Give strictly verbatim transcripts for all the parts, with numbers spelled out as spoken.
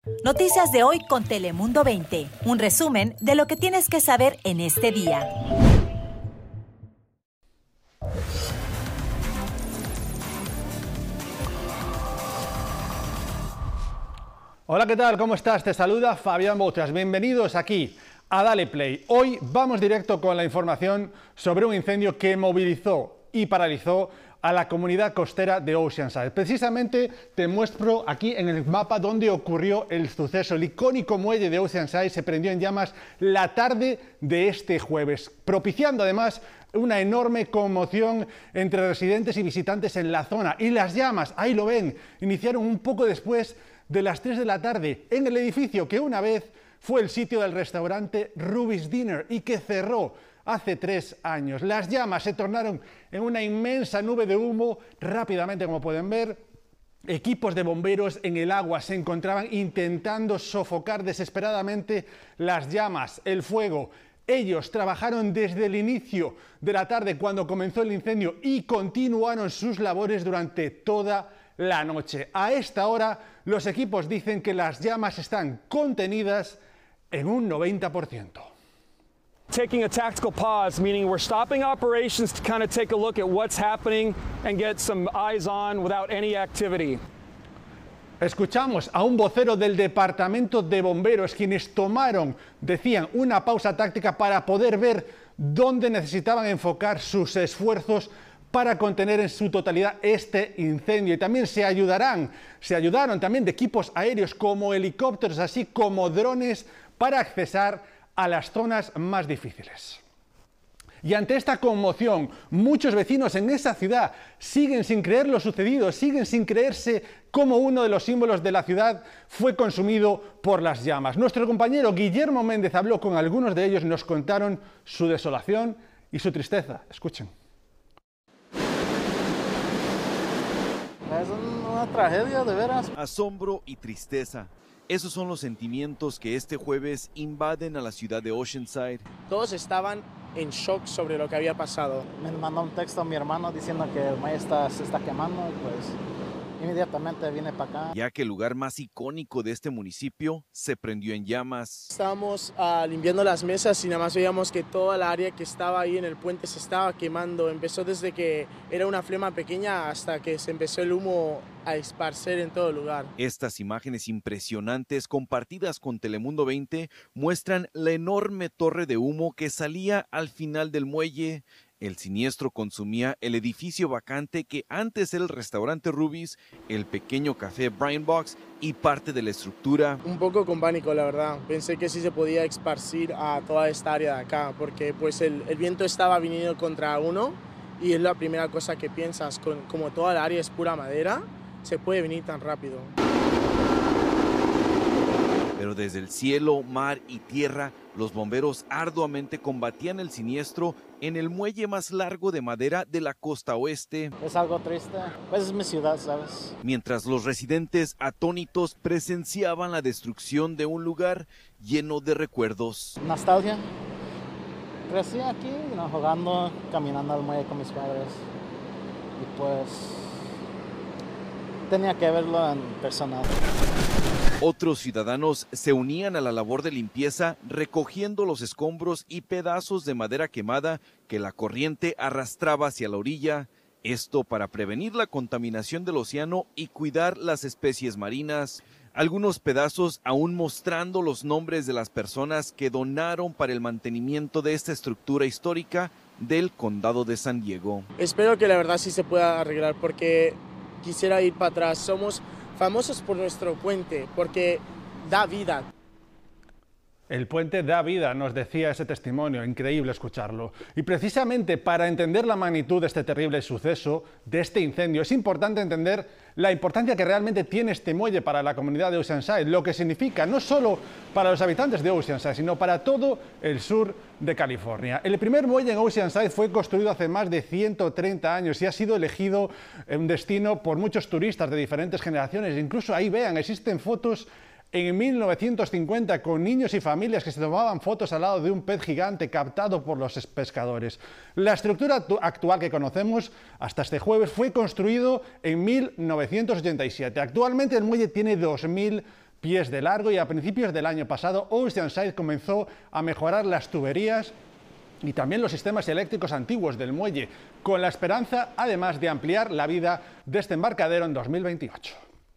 Noticias de hoy con Telemundo veinte. Un resumen de lo que tienes que saber en este día. Hola, ¿qué tal? ¿Cómo estás? Te saluda Fabián Boutras. Bienvenidos aquí a Dale Play. Hoy vamos directo con la información sobre un incendio que movilizó y paralizó a la comunidad costera de Oceanside. Precisamente te muestro aquí en el mapa donde ocurrió el suceso. El icónico muelle de Oceanside se prendió en llamas la tarde de este jueves, propiciando además una enorme conmoción entre residentes y visitantes en la zona. Y las llamas, ahí lo ven, iniciaron un poco después de las tres de la tarde en el edificio que una vez fue el sitio del restaurante Ruby's Dinner y que cerró hace tres años. Las llamas se tornaron en una inmensa nube de humo rápidamente, como pueden ver. Equipos de bomberos en el agua se encontraban intentando sofocar desesperadamente las llamas, el fuego. Ellos trabajaron desde el inicio de la tarde cuando comenzó el incendio y continuaron sus labores durante toda la noche. A esta hora, los equipos dicen que las llamas están contenidas en un noventa por ciento. Taking a tactical pause, meaning we're stopping operations to kind of take a look at what's happening and get some eyes on without any activity. Escuchamos a un vocero del Departamento de Bomberos, quienes tomaron, decían, una pausa táctica para poder ver dónde necesitaban enfocar sus esfuerzos para contener en su totalidad este incendio. Y también se ayudarán, se ayudaron también de equipos aéreos como helicópteros, así como drones, para accesar a las zonas más difíciles. Y ante esta conmoción, muchos vecinos en esa ciudad siguen sin creer lo sucedido, siguen sin creerse cómo uno de los símbolos de la ciudad fue consumido por las llamas. Nuestro compañero Guillermo Méndez habló con algunos de ellos y nos contaron su desolación y su tristeza. Escuchen. Es una tragedia, de veras. Asombro y tristeza. Esos son los sentimientos que este jueves invaden a la ciudad de Oceanside. Todos estaban en shock sobre lo que había pasado. Me mandó un texto a mi hermano diciendo que el muelle está, se está quemando y pues inmediatamente vine para acá. Ya que el lugar más icónico de este municipio se prendió en llamas. Estábamos uh, limpiando las mesas y nada más veíamos que toda la área que estaba ahí en el puente se estaba quemando. Empezó desde que era una flama pequeña hasta que se empezó el humo a esparcer en todo el lugar. Estas imágenes impresionantes compartidas con Telemundo veinte muestran la enorme torre de humo que salía al final del muelle. El siniestro consumía el edificio vacante que antes era el restaurante Ruby's, el pequeño café Brian Box y parte de la estructura. Un poco con pánico, la verdad. Pensé que sí se podía esparcir a toda esta área de acá, porque pues el, el viento estaba viniendo contra uno y es la primera cosa que piensas, con, como toda la área es pura madera, se puede venir tan rápido. Pero desde el cielo, mar y tierra, los bomberos arduamente combatían el siniestro en el muelle más largo de madera de la costa oeste. Es algo triste, pues es mi ciudad, ¿sabes? Mientras los residentes atónitos presenciaban la destrucción de un lugar lleno de recuerdos. Nostalgia. Crecí aquí, ¿no? Jugando, caminando al muelle con mis padres. Y pues tenía que verlo en persona. Otros ciudadanos se unían a la labor de limpieza recogiendo los escombros y pedazos de madera quemada que la corriente arrastraba hacia la orilla. Esto para prevenir la contaminación del océano y cuidar las especies marinas. Algunos pedazos aún mostrando los nombres de las personas que donaron para el mantenimiento de esta estructura histórica del condado de San Diego. Espero que la verdad sí se pueda arreglar porque quisiera ir para atrás. Somos famosos por nuestro puente, porque da vida. El puente da vida, nos decía ese testimonio, increíble escucharlo. Y precisamente para entender la magnitud de este terrible suceso, de este incendio, es importante entender la importancia que realmente tiene este muelle para la comunidad de Oceanside, lo que significa no solo para los habitantes de Oceanside, sino para todo el sur de California. El primer muelle en Oceanside fue construido hace más de ciento treinta años y ha sido elegido un destino por muchos turistas de diferentes generaciones. Incluso ahí vean, existen fotos en mil novecientos cincuenta con niños y familias que se tomaban fotos al lado de un pez gigante captado por los pescadores. La estructura actual que conocemos hasta este jueves fue construido en mil novecientos ochenta y siete. Actualmente el muelle tiene dos mil pies de largo y a principios del año pasado Oceanside comenzó a mejorar las tuberías y también los sistemas eléctricos antiguos del muelle, con la esperanza además de ampliar la vida de este embarcadero en dos mil veintiocho.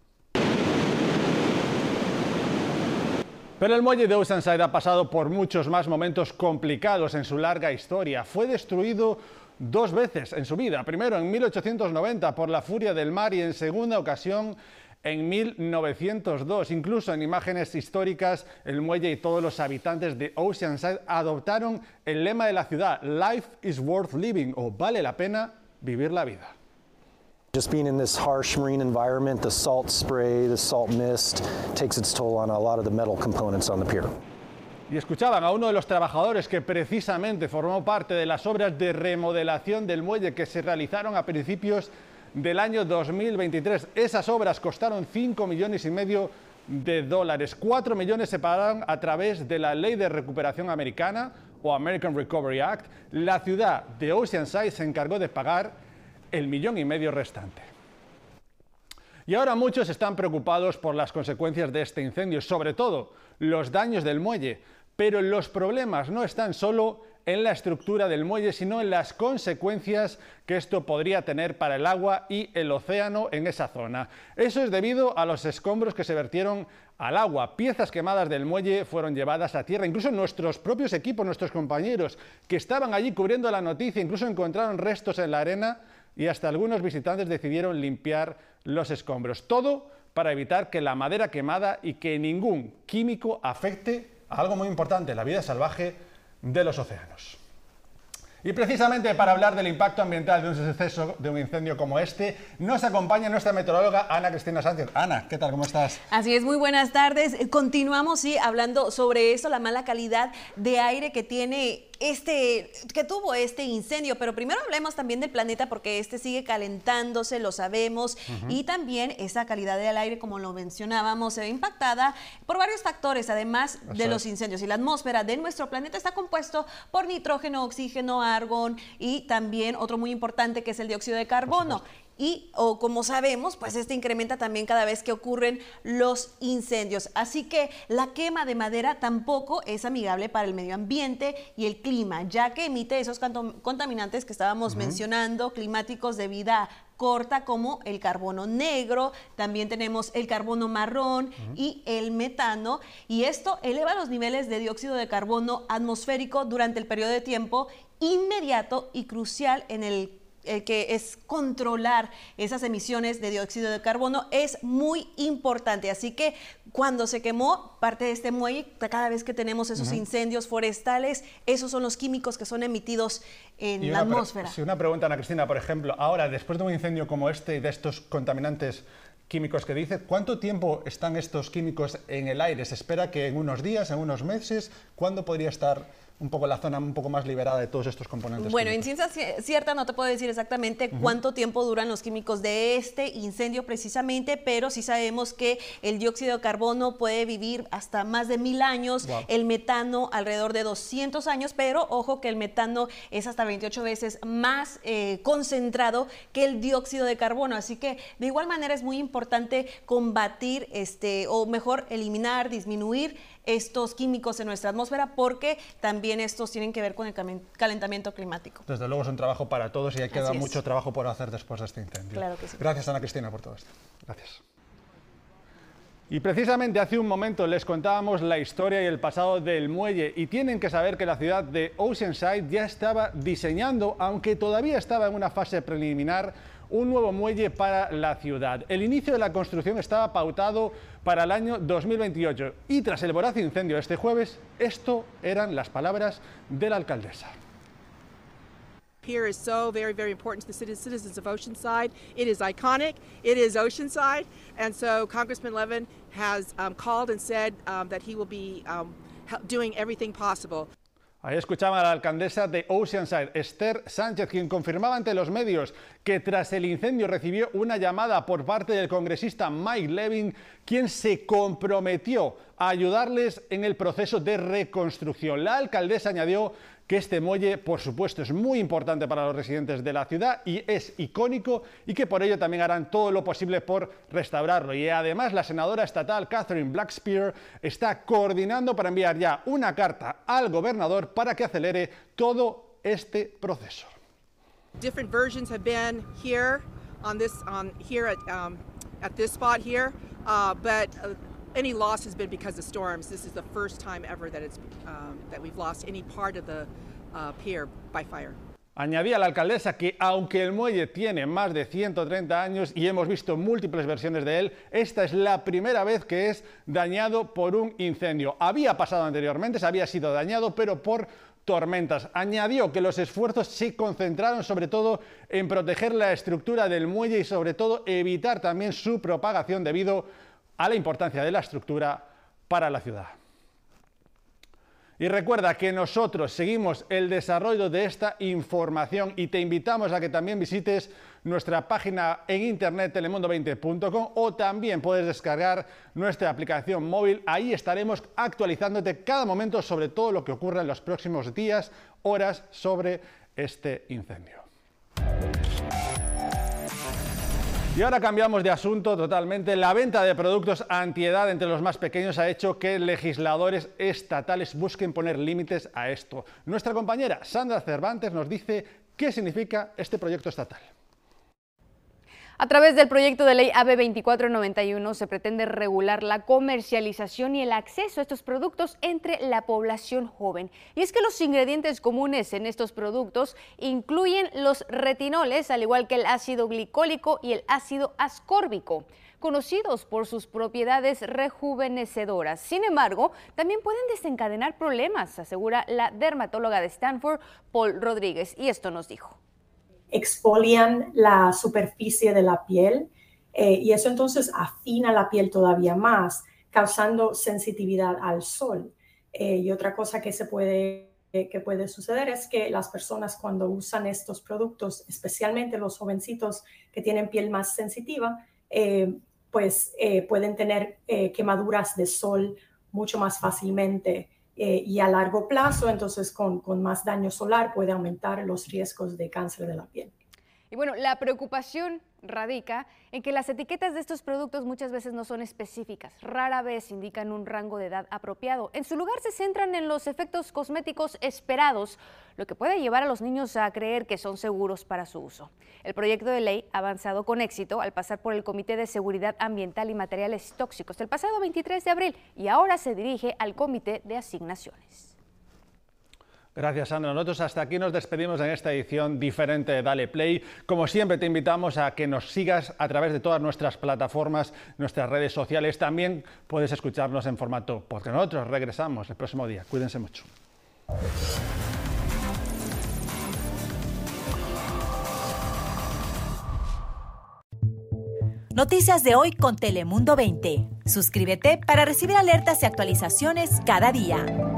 Pero el muelle de Oceanside ha pasado por muchos más momentos complicados en su larga historia. Fue destruido dos veces en su vida, primero en mil ochocientos noventa por la furia del mar y en segunda ocasión en mil novecientos dos. Incluso en imágenes históricas, el muelle y todos los habitantes de Oceanside adoptaron el lema de la ciudad, Life is worth living, o vale la pena vivir la vida. Just being in this harsh marine environment, the salt spray, the salt mist takes its toll on a lot of the metal components on the pier. Y escuchaban a uno de los trabajadores que precisamente formó parte de las obras de remodelación del muelle que se realizaron a principios del año dos mil veintitrés. Esas obras costaron cinco millones y medio de dólares. cuatro millones se pagaron a través de la Ley de Recuperación Americana o American Recovery Act. La ciudad de Oceanside se encargó de pagar el millón y medio restante. Y ahora muchos están preocupados por las consecuencias de este incendio, sobre todo los daños del muelle. Pero los problemas no están solo en la estructura del muelle, sino en las consecuencias que esto podría tener para el agua y el océano en esa zona. Eso es debido a los escombros que se vertieron al agua. Piezas quemadas del muelle fueron llevadas a tierra. Incluso nuestros propios equipos, nuestros compañeros que estaban allí cubriendo la noticia, incluso encontraron restos en la arena y hasta algunos visitantes decidieron limpiar los escombros. Todo para evitar que la madera quemada y que ningún químico afecte a algo muy importante, la vida salvaje de los océanos. Y precisamente para hablar del impacto ambiental de un suceso, de un incendio como este, nos acompaña nuestra meteoróloga Ana Cristina Sánchez. Ana, ¿qué tal? ¿Cómo estás? Así es, muy buenas tardes. Continuamos, sí, hablando sobre eso, la mala calidad de aire que tiene este, que tuvo este incendio, pero primero hablemos también del planeta porque este sigue calentándose, lo sabemos, uh-huh. y también esa calidad del aire, como lo mencionábamos, se ve impactada por varios factores, además Eso de los incendios. Y la atmósfera de nuestro planeta está compuesto por nitrógeno, oxígeno, argón y también otro muy importante que es el dióxido de carbono. Y, o como sabemos, pues este incrementa también cada vez que ocurren los incendios. Así que la quema de madera tampoco es amigable para el medio ambiente y el clima, ya que emite esos contaminantes que estábamos uh-huh. mencionando, climáticos de vida corta, como el carbono negro, también tenemos el carbono marrón uh-huh. y el metano, y esto eleva los niveles de dióxido de carbono atmosférico durante el periodo de tiempo inmediato y crucial en el el que es controlar esas emisiones de dióxido de carbono es muy importante. Así que cuando se quemó parte de este muelle, cada vez que tenemos esos uh-huh. incendios forestales, esos son los químicos que son emitidos en la atmósfera. Sí, una pregunta, Ana Cristina, por ejemplo, ahora, después de un incendio como este y de estos contaminantes químicos que dice, ¿cuánto tiempo están estos químicos en el aire? ¿Se espera que en unos días, en unos meses? ¿Cuándo podría estar un poco la zona un poco más liberada de todos estos componentes? Bueno, químicos? En ciencia cierta no te puedo decir exactamente uh-huh. cuánto tiempo duran los químicos de este incendio precisamente, pero sí sabemos que el dióxido de carbono puede vivir hasta más de mil años, wow. el metano alrededor de doscientos años, pero ojo que el metano es hasta veintiocho veces más eh, concentrado que el dióxido de carbono, así que de igual manera es muy importante combatir, este, o mejor eliminar, disminuir estos químicos en nuestra atmósfera, porque también estos tienen que ver con el calentamiento climático. Desde luego es un trabajo para todos y hay queda mucho trabajo por hacer después de este incendio. Claro que sí. Gracias, Ana Cristina, por todo esto. Gracias. Y precisamente hace un momento les contábamos la historia y el pasado del muelle, y tienen que saber que la ciudad de Oceanside ya estaba diseñando, aunque todavía estaba en una fase preliminar, un nuevo muelle para la ciudad. El inicio de la construcción estaba pautado para el año dos mil veintiocho y tras el voraz incendio este jueves, esto eran las palabras de la alcaldesa. Pier is so very, very important to the citizens of Oceanside. It is iconic. It is Oceanside. And so Congressman Levin has um, called and said um, that he will be um, doing everything possible. Ahí escuchaba a la alcaldesa de Oceanside, Esther Sánchez, quien confirmaba ante los medios que tras el incendio recibió una llamada por parte del congresista Mike Levin, quien se comprometió a ayudarles en el proceso de reconstrucción. La alcaldesa añadió que este muelle, por supuesto, es muy importante para los residentes de la ciudad y es icónico, y que por ello también harán todo lo posible por restaurarlo. Y además la senadora estatal Catherine Blackspear está coordinando para enviar ya una carta al gobernador para que acelere todo este proceso. Different versions have been here on this on here at um, at this spot here, uh, but uh, any loss has been because of storms. This is the first time ever that it's um, that we've lost any part of the uh, pier by fire. Añadía la alcaldesa que aunque el muelle tiene más de ciento treinta años y hemos visto múltiples versiones de él, esta es la primera vez que es dañado por un incendio. Había pasado anteriormente, se había sido dañado, pero por tormentas. Añadió que los esfuerzos se concentraron sobre todo en proteger la estructura del muelle y sobre todo evitar también su propagación debido a la importancia de la estructura para la ciudad. Y recuerda que nosotros seguimos el desarrollo de esta información y te invitamos a que también visites nuestra página en internet telemundo veinte punto com o también puedes descargar nuestra aplicación móvil. Ahí estaremos actualizándote cada momento sobre todo lo que ocurra en los próximos días, horas sobre este incendio. Y ahora cambiamos de asunto totalmente. La venta de productos antiedad entre los más pequeños ha hecho que legisladores estatales busquen poner límites a esto. Nuestra compañera Sandra Cervantes nos dice qué significa este proyecto estatal. A través del proyecto de ley A B veinticuatro noventa y uno se pretende regular la comercialización y el acceso a estos productos entre la población joven. Y es que los ingredientes comunes en estos productos incluyen los retinoles, al igual que el ácido glicólico y el ácido ascórbico, conocidos por sus propiedades rejuvenecedoras. Sin embargo, también pueden desencadenar problemas, asegura la dermatóloga de Stanford, Paul Rodríguez, y esto nos dijo. Exfolian la superficie de la piel eh, y eso entonces afina la piel todavía más, causando sensitividad al sol. Eh, y otra cosa que, se puede, eh, que puede suceder es que las personas cuando usan estos productos, especialmente los jovencitos que tienen piel más sensitiva, eh, pues eh, pueden tener eh, quemaduras de sol mucho más fácilmente. Eh, y a largo plazo, entonces con, con más daño solar puede aumentar los riesgos de cáncer de la piel. Y bueno, la preocupación radica en que las etiquetas de estos productos muchas veces no son específicas, rara vez indican un rango de edad apropiado. En su lugar se centran en los efectos cosméticos esperados, lo que puede llevar a los niños a creer que son seguros para su uso. El proyecto de ley ha avanzado con éxito al pasar por el Comité de Seguridad Ambiental y Materiales Tóxicos el pasado veintitrés de abril y ahora se dirige al Comité de Asignaciones. Gracias, Sandra. Nosotros hasta aquí nos despedimos en esta edición diferente de Dale Play. Como siempre, te invitamos a que nos sigas a través de todas nuestras plataformas, nuestras redes sociales. También puedes escucharnos en formato podcast. Nosotros regresamos el próximo día. Cuídense mucho. Noticias de hoy con Telemundo veinte. Suscríbete para recibir alertas y actualizaciones cada día.